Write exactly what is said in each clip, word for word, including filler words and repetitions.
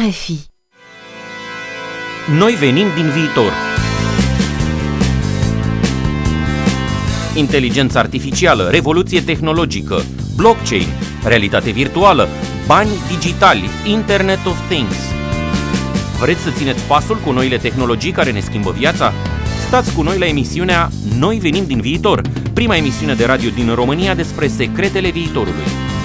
R F I. Noi venim din viitor. Inteligență artificială, revoluție tehnologică, blockchain, realitate virtuală, bani digitali, Internet of Things. Vreți să țineți pasul cu noile tehnologii care ne schimbă viața? Stați cu noi la emisiunea Noi venim din viitor, prima emisiune de radio din România despre secretele viitorului.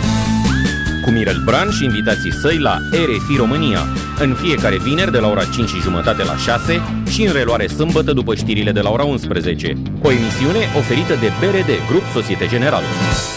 Cu Mirel Bran și invitații săi la R F I România, în fiecare vineri de la ora cinci și jumătate la șase și în reluare sâmbătă după știrile de la ora unsprezece. O emisiune oferită de B R D, Grup Societe Generală.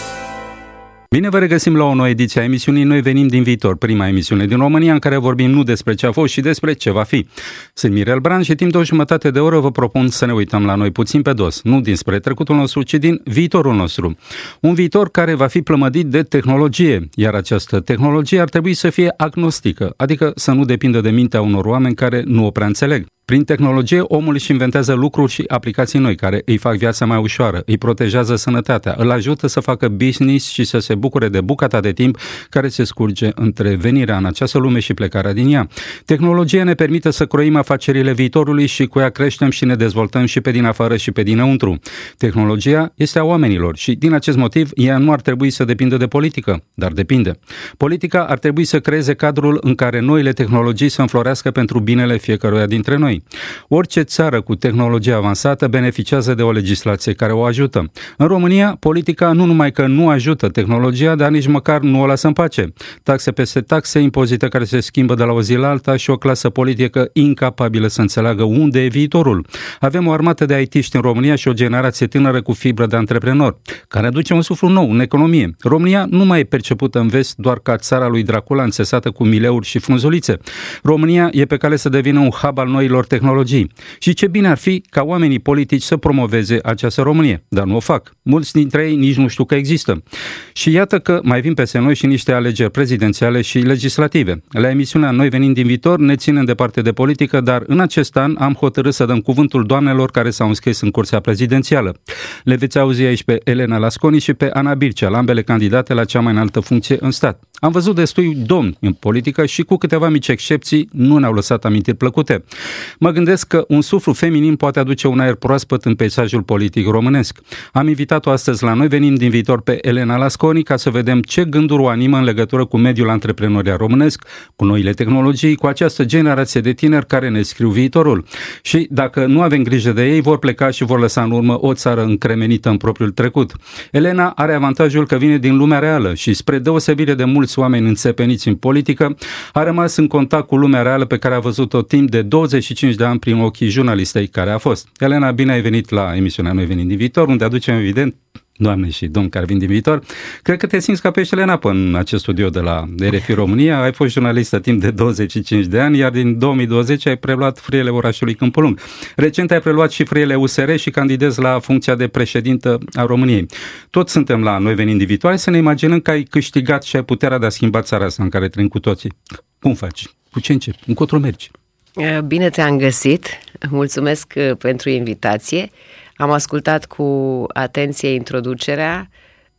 Bine vă regăsim la o nouă ediție a emisiunii Noi venim din viitor, prima emisiune din România în care vorbim nu despre ce a fost și despre ce va fi. Sunt Mirel Bran și timp de o jumătate de oră vă propun să ne uităm la noi puțin pe dos, nu dinspre trecutul nostru, ci din viitorul nostru. Un viitor care va fi plămădit de tehnologie, iar această tehnologie ar trebui să fie agnostică, adică să nu depindă de mintea unor oameni care nu o prea înțeleg. Prin tehnologie, omul își inventează lucruri și aplicații noi care îi fac viața mai ușoară, îi protejează sănătatea, îl ajută să facă business și să se bucure de bucata de timp care se scurge între venirea în această lume și plecarea din ea. Tehnologia ne permite să croim afacerile viitorului și cu ea creștem și ne dezvoltăm și pe din afară și pe dinăuntru. Tehnologia este a oamenilor și din acest motiv ea nu ar trebui să depindă de politică, dar depinde. Politica ar trebui să creeze cadrul în care noile tehnologii să înflorească pentru binele fiecăruia dintre noi. Orice țară cu tehnologie avansată beneficiază de o legislație care o ajută. În România, politica nu numai că nu ajută tehnologia, dar nici măcar nu o lasă în pace. Taxe peste taxe, impozite care se schimbă de la o zi la alta și o clasă politică incapabilă să înțeleagă unde e viitorul. Avem o armată de I T-ști în România și o generație tânără cu fibră de antreprenori, care aduce un suflu nou în economie. România nu mai e percepută în vest doar ca țara lui Dracula înțesată cu mileuri și frunzulițe. România e pe cale să devină un hub al noilor tehnologii. Și ce bine ar fi ca oamenii politici să promoveze această Românie, dar nu o fac. Mulți dintre ei nici nu știu că există. Și iată că mai vin peste noi și niște alegeri prezidențiale și legislative. La emisiunea Noi venim din viitor ne ținem departe de politică, dar în acest an am hotărât să dăm cuvântul doamnelor care s-au înscris în cursa prezidențială. Le veți auzi aici pe Elena Lasconi și pe Ana Bircea, ambele candidate la cea mai înaltă funcție în stat. Am văzut destui domni în politică și cu câteva mici excepții nu ne-au lăsat amintiri plăcute. Mă gândesc că un suflu feminin poate aduce un aer proaspăt în peisajul politic românesc. Am invitat-o astăzi la Noi venim din viitor pe Elena Lasconi ca să vedem ce gânduri o animă în legătură cu mediul antreprenorial românesc, cu noile tehnologii, cu această generație de tineri care ne scriu viitorul. Și dacă nu avem grijă de ei, vor pleca și vor lăsa în urmă o țară încremenită în propriul trecut. Elena are avantajul că vine din lumea reală și, spre deosebire de mulți oameni înțepeniți în politică, a rămas în contact cu lumea reală pe care a văzut-o timp de douăzeci și cinci de ani prin ochii jurnalistei care a fost. Elena, bine ai venit la emisiunea Noi venim din viitor, unde aducem evident doamne și domni care vin din viitor. Cred că te simți ca peștele în apă în acest studio de la R F I România. Ai fost jurnalistă timp de douăzeci și cinci de ani, iar din două mii douăzeci ai preluat frâiele orașului Câmpul Lung. Recent ai preluat și frâiele U S R și candidezi la funcția de președintă a României. Toți suntem la Noi venim din viitor. Hai să ne imaginăm că ai câștigat și ai puterea de a schimba țara asta în care trăim cu toții. Cum faci? Cu ce începi? Încotro mergi? Bine te-am găsit. Mulțumesc pentru invitație. Am ascultat cu atenție introducerea.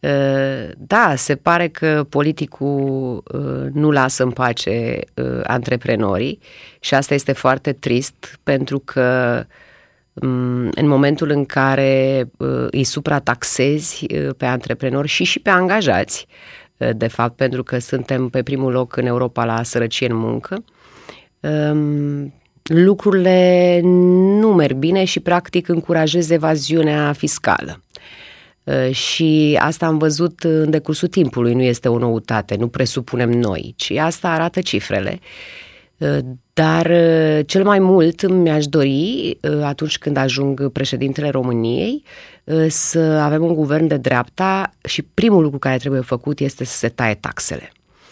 Da, se pare că politicul nu lasă în pace antreprenorii și asta este foarte trist pentru că în momentul în care îi suprataxezi pe antreprenori și și pe angajați, de fapt, pentru că suntem pe primul loc în Europa la sărăcie în muncă, lucrurile nu merg bine și practic încurajez evaziunea fiscală. Și asta am văzut în decursul timpului, nu este o noutate, nu presupunem noi, ci asta arată cifrele. Dar cel mai mult mi-aș dori, atunci când ajung președintele României, să avem un guvern de dreapta și primul lucru care trebuie făcut este să se taie taxele.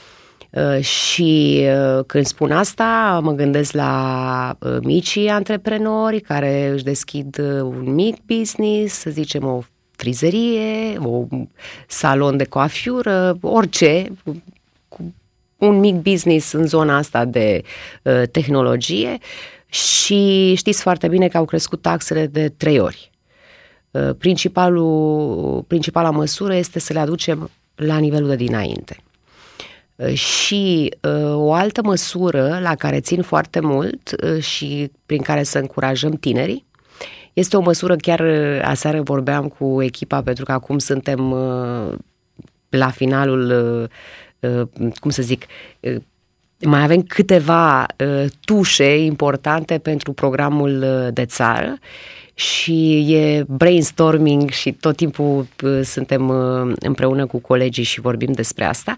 Și când spun asta, mă gândesc la micii antreprenori care își deschid un mic business, să zicem o frizerie, un salon de coafiură, orice, cu un mic business în zona asta de uh, tehnologie și știți foarte bine că au crescut taxele de trei ori. Uh, principalul, principala măsură este să le aducem la nivelul de dinainte. Și o altă măsură la care țin foarte mult și prin care să încurajăm tinerii, este o măsură, chiar aseară vorbeam cu echipa, pentru că acum suntem la finalul, cum să zic, mai avem câteva tușe importante pentru programul de țară și e brainstorming și tot timpul suntem împreună cu colegii și vorbim despre asta.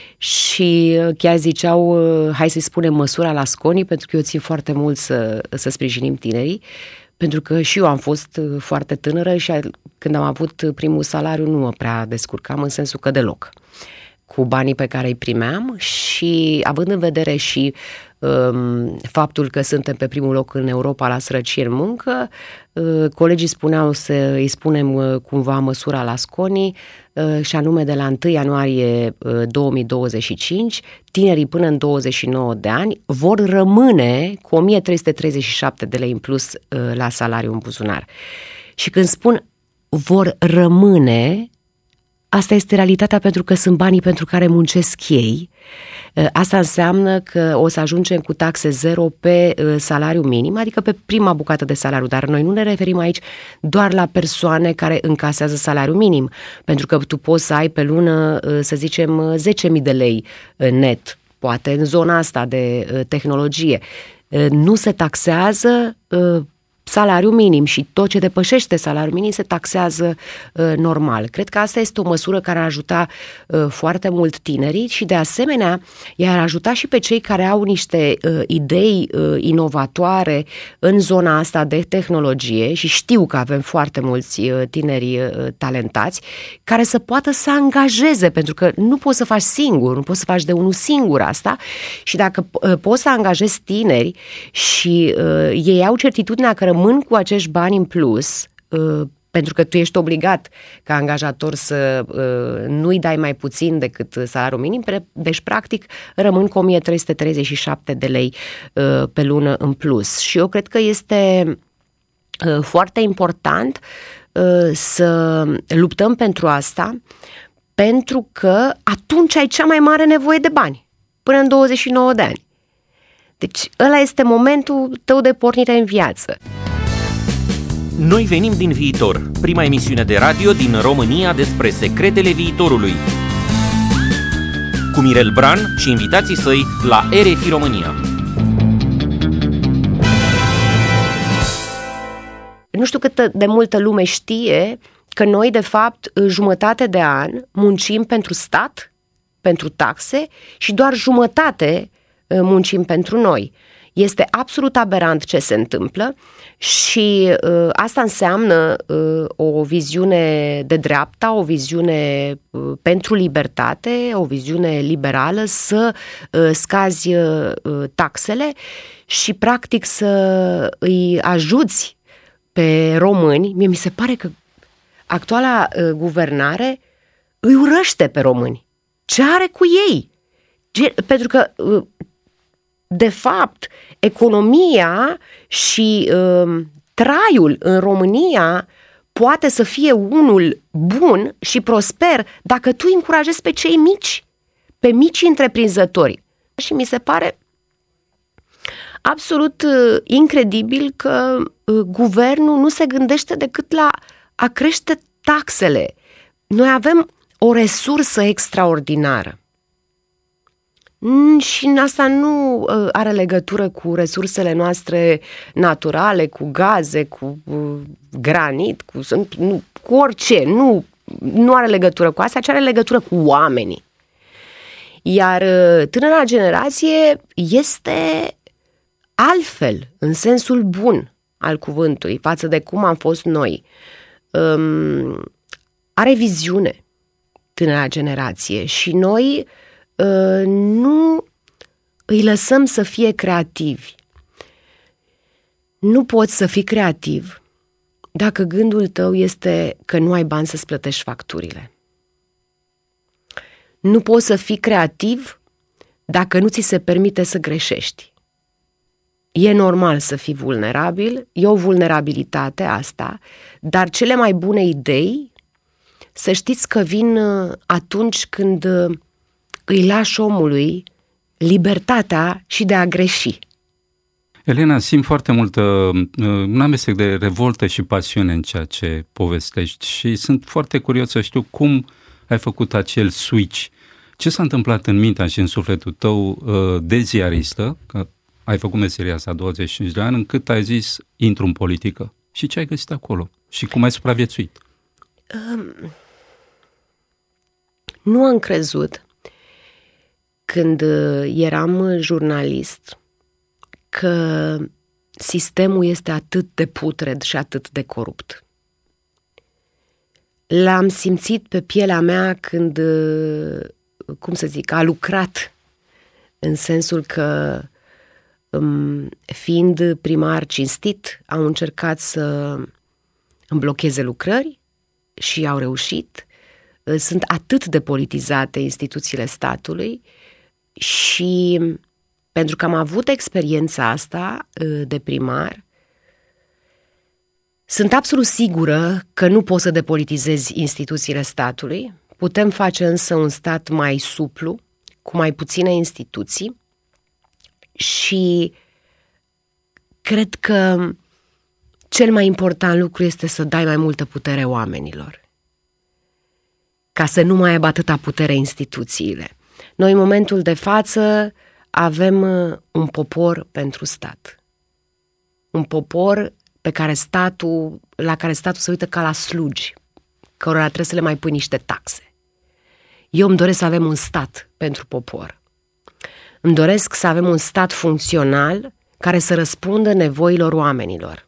Și chiar ziceau, hai să-i spunem măsura la Asconi, pentru că eu țin foarte mult să, să sprijinim tinerii, pentru că și eu am fost foarte tânără și când am avut primul salariu nu mă prea descurcam, în sensul că deloc, cu banii pe care îi primeam. Și având în vedere și um, faptul că suntem pe primul loc în Europa la sărăcie în muncă, uh, colegii spuneau să îi spunem uh, cumva măsura la Asconi, uh, și anume de la întâi ianuarie uh, două mii douăzeci și cinci, tinerii până în douăzeci și nouă de ani vor rămâne cu o mie trei sute treizeci și șapte de lei în plus uh, la salariu în buzunar. Și când spun vor rămâne, asta este realitatea, pentru că sunt banii pentru care muncesc ei. Asta înseamnă că o să ajungem cu taxe zero pe salariu minim, adică pe prima bucată de salariu, dar noi nu ne referim aici doar la persoane care încasează salariu minim, pentru că tu poți să ai pe lună, să zicem, zece mii de lei net, poate în zona asta de tehnologie. Nu se taxează salariul minim și tot ce depășește salariul minim se taxează uh, normal. Cred că asta este o măsură care ar ajuta uh, foarte mult tinerii și de asemenea i-ar ajuta și pe cei care au niște uh, idei uh, inovatoare în zona asta de tehnologie și știu că avem foarte mulți uh, tineri uh, talentați care să poată să angajeze, pentru că nu poți să faci singur, nu poți să faci de unul singur asta și dacă uh, poți să angajezi tineri și uh, ei au certitudinea că rămân cu acești bani în plus, uh, pentru că tu ești obligat ca angajator să uh, nu-i dai mai puțin decât salariul minim, deci practic rămân cu o mie trei sute treizeci și șapte de lei uh, pe lună în plus. Și eu cred că este uh, foarte important uh, să luptăm pentru asta, pentru că atunci ai cea mai mare nevoie de bani, până în douăzeci și nouă de ani. Deci ăla este momentul tău de pornire în viață. Noi venim din viitor, prima emisiune de radio din România despre secretele viitorului. Cu Mirel Bran și invitații săi la R F I România. Nu știu cât de multă lume știe că noi, de fapt, jumătate de an muncim pentru stat, pentru taxe și doar jumătate muncim pentru noi. Este absolut aberant ce se întâmplă și uh, asta înseamnă uh, o viziune de dreapta, o viziune uh, pentru libertate, o viziune liberală, să uh, scazi uh, taxele și practic să îi ajuți pe români. Mie mi se pare că actuala uh, guvernare îi urăște pe români. Ce are cu ei? Ce, pentru că uh, de fapt, economia și uh, traiul în România poate să fie unul bun și prosper dacă tu încurajezi pe cei mici, pe mici întreprinzători. Și mi se pare absolut uh, incredibil că uh, guvernul nu se gândește decât la a crește taxele. Noi avem o resursă extraordinară. Și asta nu are legătură cu resursele noastre naturale, cu gaze, cu granit, cu, nu, cu orice. Nu, nu are legătură cu asta, ci are legătură cu oamenii. Iar tânăra generație este altfel, în sensul bun al cuvântului, față de cum am fost noi. Um, are viziune tânăra generație și noi Uh, nu îi lăsăm să fie creativi. Nu poți să fii creativ dacă gândul tău este că nu ai bani să-ți plătești facturile. Nu poți să fii creativ dacă nu ți se permite să greșești. E normal să fii vulnerabil, e o vulnerabilitate asta, dar cele mai bune idei, să știți că vin atunci când îi lași omului libertatea și de a greși. Elena, simt foarte multă, un amestec de revoltă și pasiune în ceea ce povestești și sunt foarte curios să știu cum ai făcut acel switch. Ce s-a întâmplat în mintea și în sufletul tău de ziaristă, că ai făcut meseria asta douăzeci și cinci de ani, încât ai zis, intru în politică? Și ce ai găsit acolo? Și cum ai supraviețuit? Um, nu am crezut, când eram jurnalist, că sistemul este atât de putred și atât de corupt. L-am simțit pe pielea mea când, cum să zic, a lucrat, în sensul că, fiind primar cinstit, au încercat să îmi blocheze lucrări și au reușit. Sunt atât de politizate instituțiile statului și pentru că am avut experiența asta de primar, sunt absolut sigură că nu poți să depolitizezi instituțiile statului. Putem face însă un stat mai suplu, cu mai puține instituții și cred că cel mai important lucru este să dai mai multă putere oamenilor, ca să nu mai aibă atâta putere instituțiile. Noi, în momentul de față, avem un popor pentru stat. Un popor pe care statul, la care statul se uită ca la slugi, cărora trebuie să le mai pui niște taxe. Eu îmi doresc să avem un stat pentru popor. Îmi doresc să avem un stat funcțional care să răspundă nevoilor oamenilor.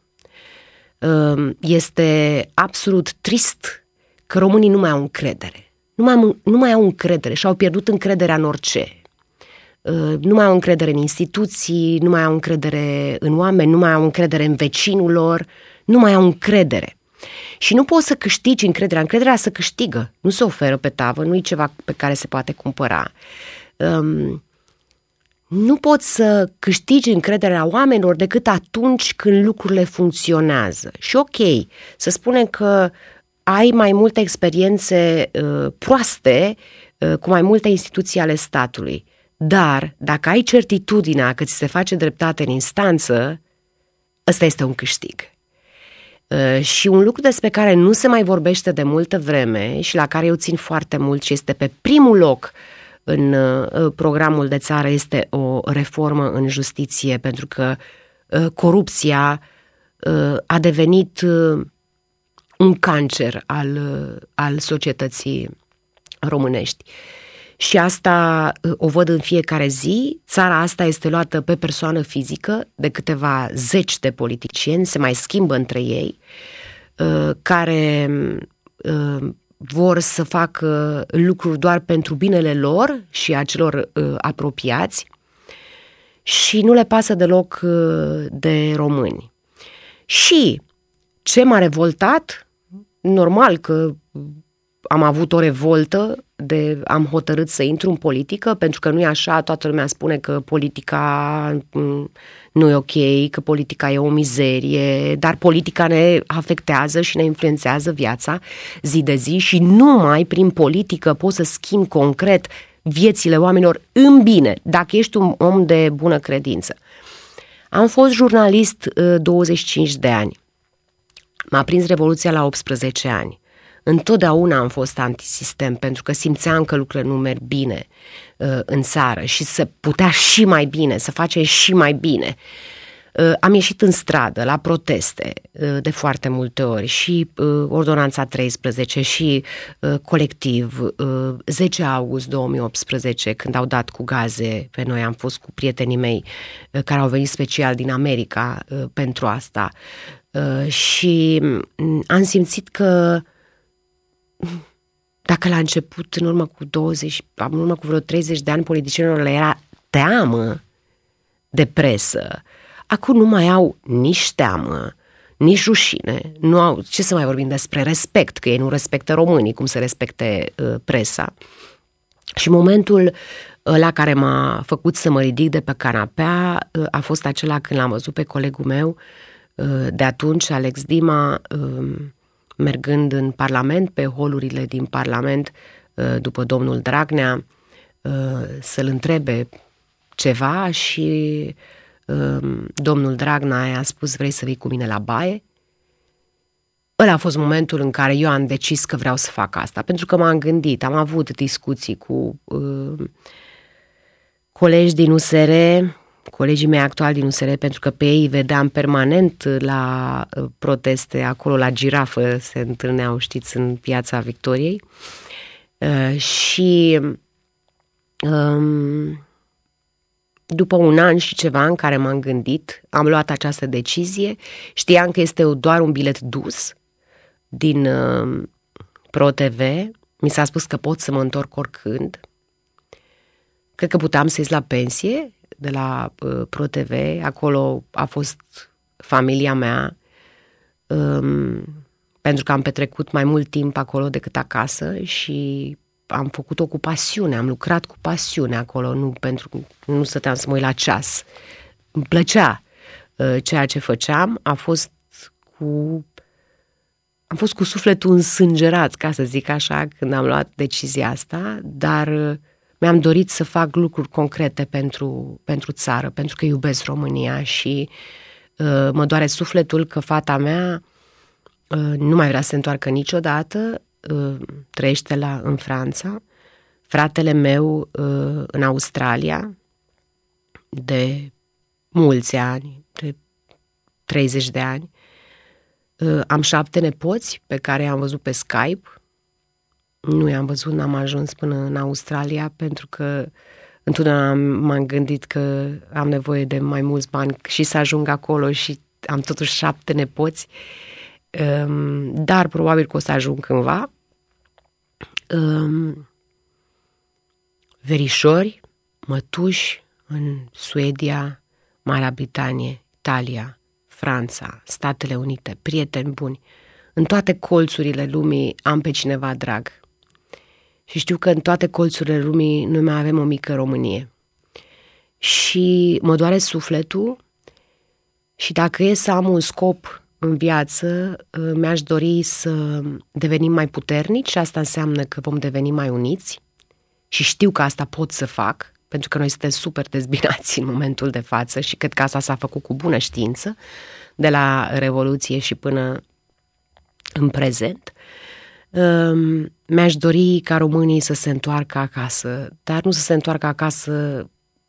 Este absolut trist că românii nu mai au încredere. Nu mai, nu mai au încredere și au pierdut încrederea în orice. Nu mai au încredere în instituții, nu mai au încredere în oameni, nu mai au încredere în vecinul lor, nu mai au încredere. Și nu poți să câștigi încrederea. Încrederea se câștigă, nu se oferă pe tavă, nu e ceva pe care se poate cumpăra. Um, nu poți să câștigi încrederea oamenilor decât atunci când lucrurile funcționează. Și ok, să spunem că ai mai multe experiențe uh, proaste uh, cu mai multe instituții ale statului. Dar, dacă ai certitudinea că ți se face dreptate în instanță, ăsta este un câștig. Uh, și un lucru despre care nu se mai vorbește de multă vreme și la care eu țin foarte mult și este pe primul loc în uh, programul de țară este o reformă în justiție, pentru că uh, corupția uh, a devenit uh, un cancer al, uh, al societății românești. Și asta o văd în fiecare zi. Țara asta este luată pe persoană fizică de câteva zeci de politicieni, se mai schimbă între ei, care vor să facă lucruri doar pentru binele lor și a celor apropiați și nu le pasă deloc de români. Și ce m-a revoltat, normal că am avut o revoltă, de am hotărât să intru în politică, pentru că nu e așa, toată lumea spune că politica nu e ok, că politica e o mizerie, dar politica ne afectează și ne influențează viața zi de zi și numai prin politică poți să schimbi concret viețile oamenilor în bine, dacă ești un om de bună credință. Am fost jurnalist douăzeci și cinci de ani. M-a prins Revoluția la optsprezece ani. Întotdeauna am fost antisistem pentru că simțeam că lucrurile nu merg bine uh, în țară și să putea și mai bine, să facem și mai bine. Uh, am ieșit în stradă la proteste uh, de foarte multe ori și uh, Ordonanța treisprezece și uh, colectiv uh, zece august două mii optsprezece, când au dat cu gaze pe noi, am fost cu prietenii mei uh, care au venit special din America uh, pentru asta uh, și uh, am simțit că dacă la început, în urmă cu douăzeci, în urmă cu vreo treizeci de ani, politicienilor le era teamă de presă, acum nu mai au nici teamă, nici rușine, nu au, ce să mai vorbim despre respect, că ei nu respectă românii, cum să respecte uh, presa. Și momentul la care m-a făcut să mă ridic de pe canapea uh, a fost acela când l-am văzut pe colegul meu uh, de atunci, Alex Dima, uh, mergând în Parlament, pe holurile din Parlament, după domnul Dragnea, să-l întrebe ceva și domnul Dragnea a spus: vrei să vii cu mine la baie? Ăla a fost momentul în care eu am decis că vreau să fac asta, pentru că m-am gândit, am avut discuții cu uh, colegi din U S R, colegii mei actuali din U S R, pentru că pe ei vedeam permanent la uh, proteste, acolo la Girafă se întâlneau, știți, în Piața Victoriei. Uh, și um, după un an și ceva în care m-am gândit, am luat această decizie, știam că este doar un bilet dus din uh, Pro T V, mi s-a spus că pot să mă întorc oricând. Cred că puteam să ies la pensie de la uh, Pro T V, acolo a fost familia mea, um, pentru că am petrecut mai mult timp acolo decât acasă și am făcut-o cu pasiune, am lucrat cu pasiune acolo, nu pentru nu stăteam să mă uit la ceas. Îmi plăcea uh, ceea ce făceam, a fost cu Am fost cu sufletul însângerat, ca să zic așa, când am luat decizia asta, dar mi-am dorit să fac lucruri concrete pentru, pentru țară, pentru că iubesc România și uh, mă doare sufletul că fata mea uh, nu mai vrea să se întoarcă niciodată, uh, trăiește la, în Franța, fratele meu uh, în Australia de mulți ani, de treizeci de ani. Am șapte nepoți pe care i-am văzut pe Skype. Nu i-am văzut, n-am ajuns până în Australia pentru că întotdeauna m-am gândit că am nevoie de mai mulți bani și să ajung acolo și am totuși șapte nepoți. Dar probabil că o să ajung cândva. Verișori, mătuși în Suedia, Marea Britanie, Italia, Franța, Statele Unite, prieteni buni. În toate colțurile lumii am pe cineva drag. Și știu că în toate colțurile lumii noi mai avem o mică Românie. Și mă doare sufletul și dacă e să am un scop în viață, mi-aș dori să devenim mai puternici și asta înseamnă că vom deveni mai uniți și știu că asta pot să fac, pentru că noi suntem super dezbinați în momentul de față și cred că asta s-a făcut cu bună știință, de la Revoluție și până în prezent. Mi-aș dori ca românii să se întoarcă acasă, dar nu să se întoarcă acasă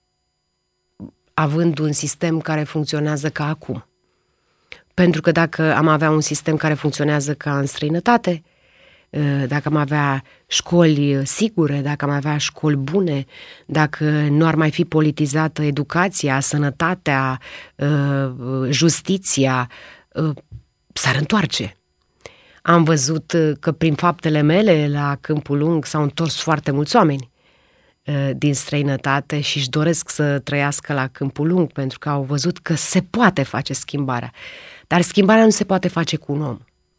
având un sistem care funcționează ca acum. Pentru că dacă am avea un sistem care funcționează ca în străinătate, dacă am avea școli sigure, dacă am avea școli bune, dacă nu ar mai fi politizată educația, sănătatea, justiția, s-ar întoarce. Am văzut că prin faptele mele la Câmpul Lung s-au întors foarte mulți oameni din străinătate și își doresc să trăiască la Câmpul Lung pentru că au văzut că se poate face schimbarea. Dar schimbarea nu se poate face cu un om.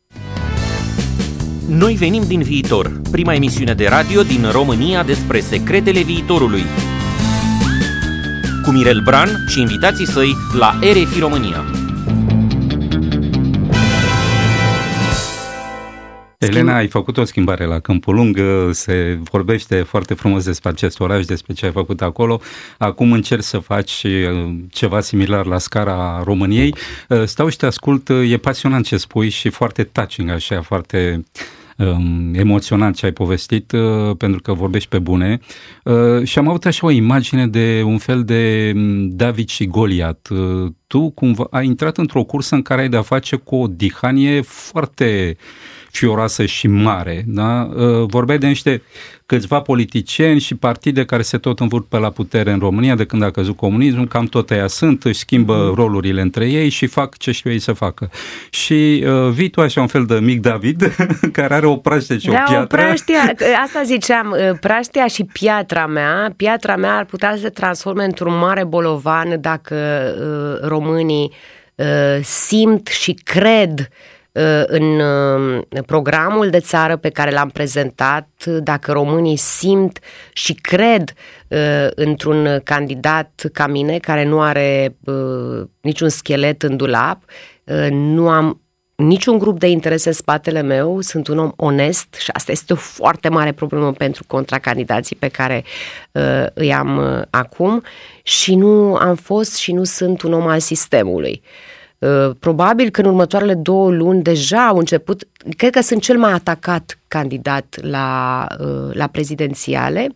Noi venim din viitor, prima emisiune de radio din România despre secretele viitorului. Cu Mirel Bran și invitații săi la R F I România. Elena, ai făcut o schimbare la Câmpul Lung, se vorbește foarte frumos despre acest oraș, despre ce ai făcut acolo. Acum încerci să faci ceva similar la scara României. Stau și te ascult, e pasionant ce spui și foarte touching, așa, foarte um, emoționant ce ai povestit, uh, pentru că vorbești pe bune. Uh, și am avut așa o imagine de un fel de David și Goliat. Uh, tu cumva ai intrat într-o cursă în care ai de-a face cu o dihanie foarte fioroasă și mare, da? Vorbeai de niște câțiva politicieni și partide care se tot învârt pe la putere în România de când a căzut comunismul, cam tot aia sunt, își schimbă mm. rolurile între ei și fac ce știu ei să facă. Și uh, vii tu așa un fel de mic David, care are o praștie și da, o piatră. O praștia, asta ziceam, praștia și piatra mea, piatra mea ar putea să se transforme într-un mare bolovan dacă uh, românii uh, simt și cred în programul de țară pe care l-am prezentat, dacă românii simt și cred într-un candidat ca mine, care nu are niciun schelet în dulap, nu am niciun grup de interese în spatele meu, sunt un om onest și asta este o foarte mare problemă pentru contracandidații pe care uh, îi am uh, acum și nu am fost și nu sunt un om al sistemului. Uh, probabil că în următoarele două luni deja au început, cred că sunt cel mai atacat candidat la, uh, la prezidențiale,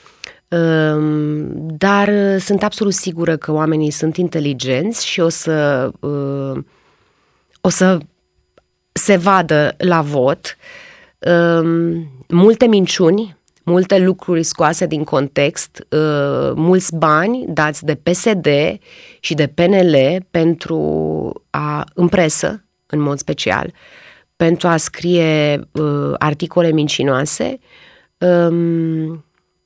uh, dar uh, sunt absolut sigură că oamenii sunt inteligenți și o să... Uh, o să se vadă la vot um, multe minciuni, multe lucruri scoase din context, uh, mulți bani dați de P S D și de P N L pentru a, în presă, în mod special, pentru a scrie uh, articole mincinoase. Um,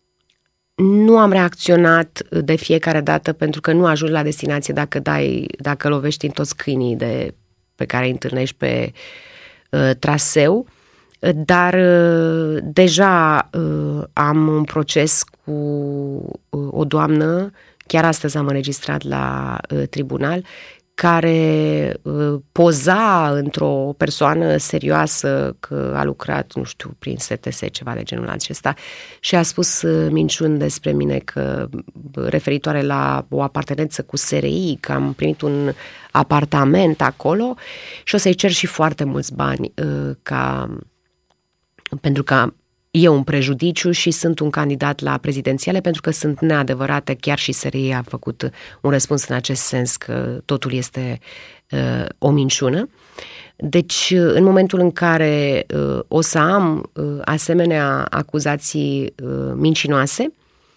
nu am reacționat de fiecare dată pentru că nu ajungi la destinație dacă dai, dacă lovești în toți câinii de pe care îi întâlnești pe uh, traseu, dar uh, deja uh, am un proces cu uh, o doamnă, chiar astăzi am înregistrat la uh, tribunal, care uh, poza într-o persoană serioasă că a lucrat, nu știu, prin S T S, ceva de genul acesta, și a spus uh, minciuni despre mine că referitoare la o apartenență cu S R I, că am primit un apartament acolo și o să-i cer și foarte mulți bani uh, ca, pentru că e un prejudiciu și sunt un candidat la prezidențiale pentru că sunt neadevărate, chiar și S R I a făcut un răspuns în acest sens că totul este uh, o minciună. Deci, în momentul în care uh, o să am uh, asemenea acuzații uh, mincinoase,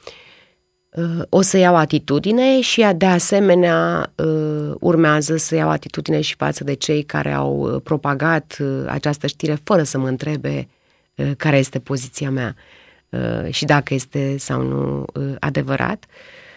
uh, o să iau atitudine și de asemenea uh, urmează să iau atitudine și față de cei care au propagat uh, această știre fără să mă întrebe care este poziția mea și dacă este sau nu adevărat.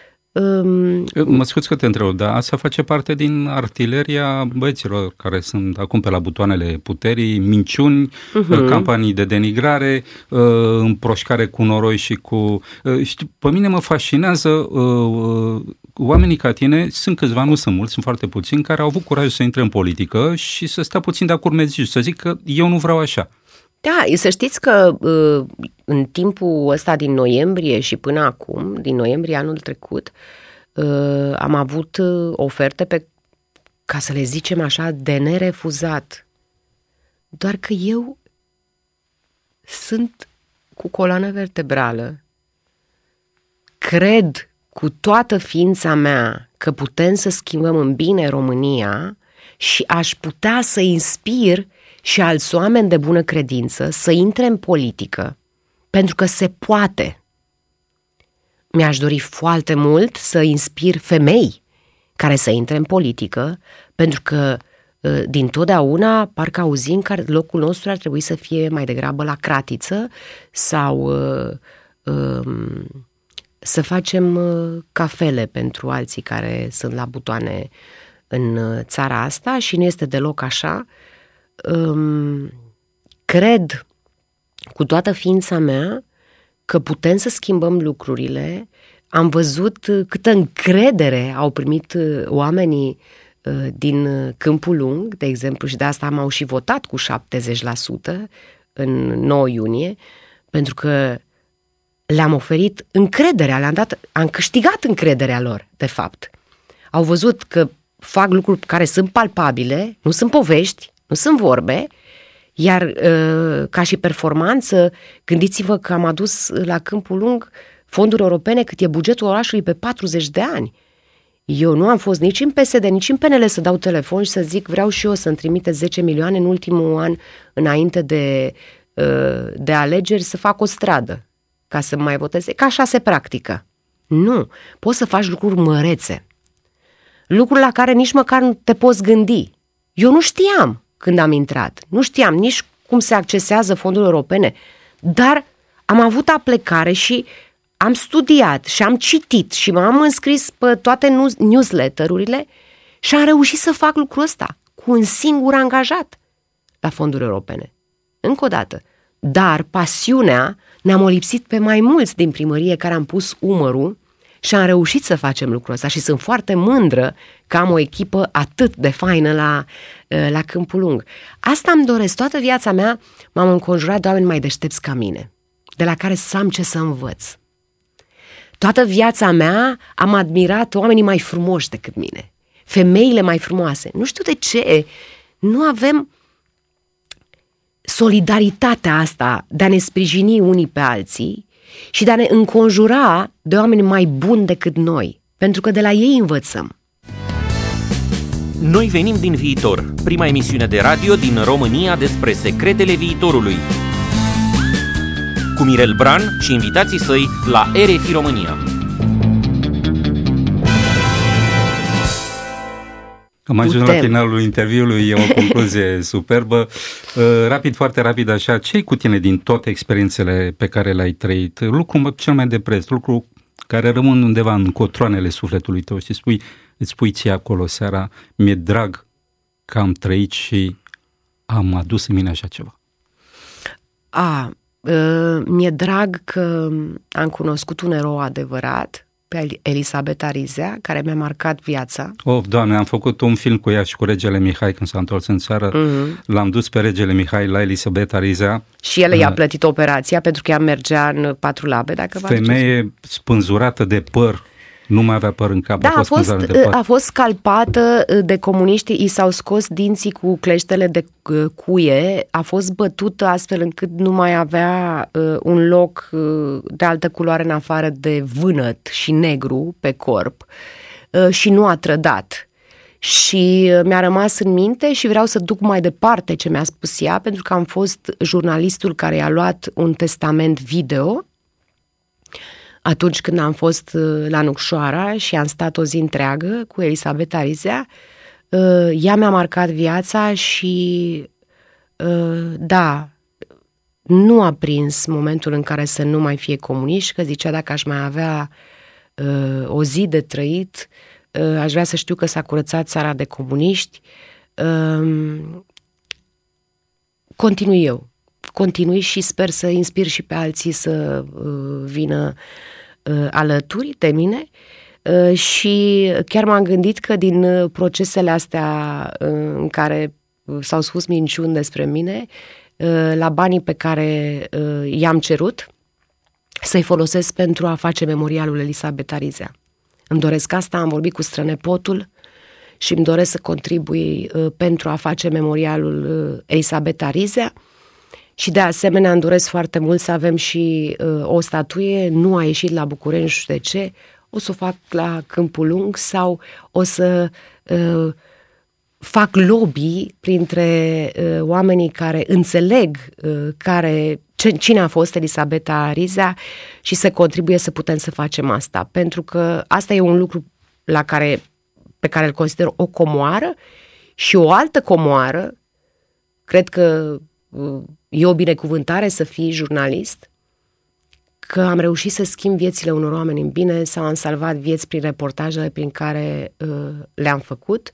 Mă scuzi că te întreb, dar asta face parte din artileria băieților care sunt acum pe la butoanele puterii, minciuni, uh-huh. campanii de denigrare, împroșcare cu noroi și cu... Știi, pe mine mă fascinează oamenii ca tine, sunt câțiva, nu sunt mulți, sunt foarte puțini, care au avut curaj să intre în politică și să stea puțin de-a curmezi și să zic că eu nu vreau așa. Da, să știți că în timpul ăsta din noiembrie și până acum, din noiembrie anul trecut, am avut oferte pe, ca să le zicem așa, de nerefuzat. Doar că eu sunt cu coloană vertebrală. Cred cu toată ființa mea că putem să schimbăm în bine România și aș putea să inspir și alți oameni de bună credință să intre în politică, pentru că se poate. Mi-aș dori foarte mult să inspir femei care să intre în politică, pentru că din totdeauna parcă auzim că locul nostru ar trebui să fie mai degrabă la cratiță sau uh, uh, să facem uh, cafele pentru alții care sunt la butoane în țara asta și nu este deloc așa. Um, cred cu toată ființa mea că putem să schimbăm lucrurile. Am văzut câtă încredere au primit oamenii uh, din Câmpul Lung, de exemplu, și de asta m-au și votat cu șaptezeci la sută în nouă iunie, pentru că le-am oferit încrederea, le-am dat, am câștigat încrederea lor, de fapt. Au văzut că fac lucruri care sunt palpabile, nu sunt povești, nu sunt vorbe, iar uh, ca și performanță, gândiți-vă că am adus la Câmpul Lung fonduri europene cât e bugetul orașului pe patruzeci de ani. Eu nu am fost nici în P S D, nici în P N L să dau telefon și să zic vreau și eu să-mi trimite zece milioane în ultimul an înainte de, uh, de alegeri să fac o stradă ca să mai voteze, că așa se practică. Nu, poți să faci lucruri mărețe, lucruri la care nici măcar nu te poți gândi. Eu nu știam când am intrat, nu știam nici cum se accesează fonduri europene, dar am avut aplecare și am studiat și am citit și m-am înscris pe toate newsletter-urile și am reușit să fac lucrul ăsta cu un singur angajat la fonduri europene. Încă o dată. Dar pasiunea ne-a molipsit pe mai mulți din primărie care am pus umărul Și am reușit să facem lucrul ăsta și sunt foarte mândră că am o echipă atât de faină la, la Câmpul Lung. Asta îmi doresc. Toată viața mea m-am înconjurat de oameni mai deștepți ca mine, de la care să am ce să învăț. Toată viața mea am admirat oamenii mai frumoși decât mine, femeile mai frumoase. Nu știu de ce nu avem solidaritatea asta de a ne sprijini unii pe alții și de a ne înconjura de oameni mai buni decât noi, pentru că de la ei învățăm. Noi venim din viitor, prima emisiune de radio din România despre secretele viitorului. Cu Mirel Bran și invitații săi la R F I România. Am ajuns la finalul interviului, e o concluzie superbă. Rapid, foarte rapid așa, ce-i cu tine din toate experiențele pe care le-ai trăit? Lucru cel mai de preț, lucru care rămân undeva în cotroanele sufletului tău și spui, îți spui ție acolo seara, mi-e drag că am trăit și am adus în mine așa ceva. A, uh, mi-e drag că am cunoscut un erou adevărat, pe Elisabeta Rizea, care mi-a marcat viața. Oh, Doamne, am făcut un film cu ea și cu regele Mihai când s-a întors în țară. Mm-hmm. L-am dus pe regele Mihai la Elisabeta Rizea. Și el uh, i-a plătit operația pentru că ea mergea în patru labe, dacă vă femeie spânzurată de păr. Nu mai avea păr în cap. Da, a fost, a fost, de a fost scalpată de comuniști, i s-au scos dinții cu cleștele de cuie, a fost bătută astfel încât nu mai avea uh, un loc uh, de altă culoare în afară de vânăt și negru pe corp uh, și nu a trădat. Și uh, mi-a rămas în minte și vreau să duc mai departe ce mi-a spus ea, pentru că am fost jurnalistul care i-a luat un testament video atunci când am fost la Nucșoara și am stat o zi întreagă cu Elisabeta Rizea. Ea mi-a marcat viața și da, nu a prins momentul în care să nu mai fie comuniști, că zicea dacă aș mai avea o zi de trăit, aș vrea să știu că s-a curățat țara de comuniști. Continui eu. Continui și sper să inspir și pe alții să uh, vină uh, alături de mine uh, și chiar m-am gândit că din uh, procesele astea uh, în care uh, s-au spus minciuni despre mine, uh, la banii pe care uh, i-am cerut, să-i folosesc pentru a face memorialul Elisabeta Rizea. Îmi doresc asta, am vorbit cu strănepotul și îmi doresc să contribui uh, pentru a face memorialul uh, Elisabeta Rizea. Și de asemenea îmi doresc foarte mult să avem și uh, o statuie, nu a ieșit la București, nu știu de ce, o să o fac la Câmpul Lung sau o să uh, fac lobby printre uh, oamenii care înțeleg uh, care, ce, cine a fost Elisabeta Rizea și să contribuie să putem să facem asta. Pentru că asta e un lucru la care, pe care îl consider o comoară și o altă comoară, cred că uh, e o binecuvântare să fii jurnalist, că am reușit să schimb viețile unor oameni în bine sau am salvat vieți prin reportajele prin care uh, le-am făcut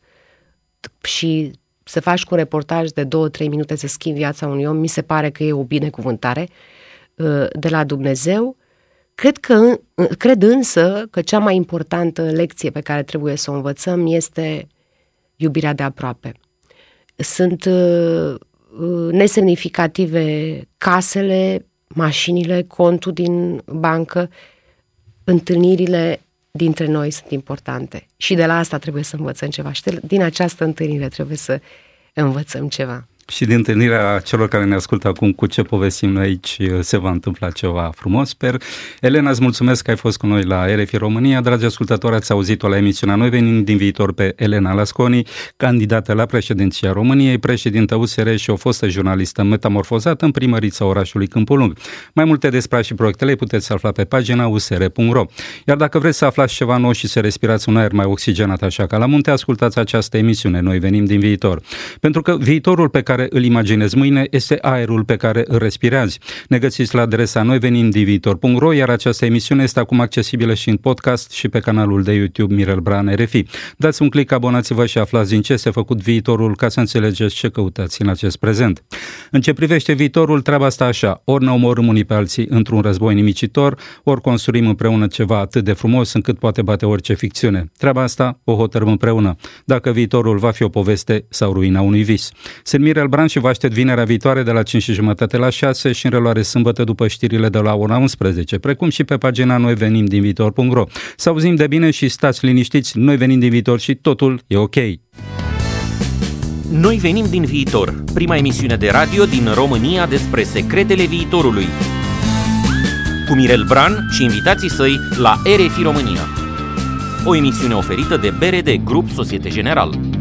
și să faci cu un reportaj de două-trei minute să schimbi viața unui om, mi se pare că e o binecuvântare uh, de la Dumnezeu. Cred, că, cred însă că cea mai importantă lecție pe care trebuie să o învățăm este iubirea de aproape. Sunt uh, nesemnificative casele, mașinile, contul din bancă, întâlnirile dintre noi sunt importante. Și de la asta trebuie să învățăm ceva. Și de, din această întâlnire trebuie să învățăm ceva. Și din întâlnirea celor care ne ascultă acum cu ce povestim noi aici se va întâmpla ceva frumos, sper. Elena, îți mulțumesc că ai fost cu noi la R F I România. Dragi ascultători, ați auzit-o la emisiunea Noi venim din viitor pe Elena Lasconi, candidată la președinția României, președintă U S R și o fostă jurnalistă metamorfozată în primărița orașului Câmpul Lung. Mai multe despre și proiectele puteți afla pe pagina u s r punct r o. Iar dacă vreți să aflați ceva nou și să respirați un aer mai oxigenat așa ca la munte, ascultați această emisiune Noi venim din viitor. Pentru că viitorul pe care care îl imaginezi mâine este aerul pe care îl respiri azi. Ne găsiți la adresa noi venim din viitor punct ro, iar această emisiune este acum accesibilă și în podcast și pe canalul de YouTube Mirel Bran R F I. Dați un click, abonați-vă și aflați din ce s-a făcut viitorul ca să înțelegeți ce căutați în acest prezent. În ce privește viitorul, treaba asta așa: ori ne omorâm unii pe alții într-un război nimicitor, ori construim împreună ceva atât de frumos încât poate bate orice ficțiune. Treaba asta o hotărâm împreună, dacă viitorul va fi o poveste sau ruina unui vis. Sunt Mirel Bran și vă aștept vinerea viitoare de la cinci și jumătate la șase și în reluare sâmbătă după știrile de la ora unsprezece, precum și pe pagina noi venim din viitor punct ro. Să auzim de bine și stați liniștiți, noi venim din viitor și totul e ok. Noi venim din viitor, prima emisiune de radio din România despre secretele viitorului. Cu Mirel Bran și invitații săi la R F I România. O emisiune oferită de B R D Group Societe Generale.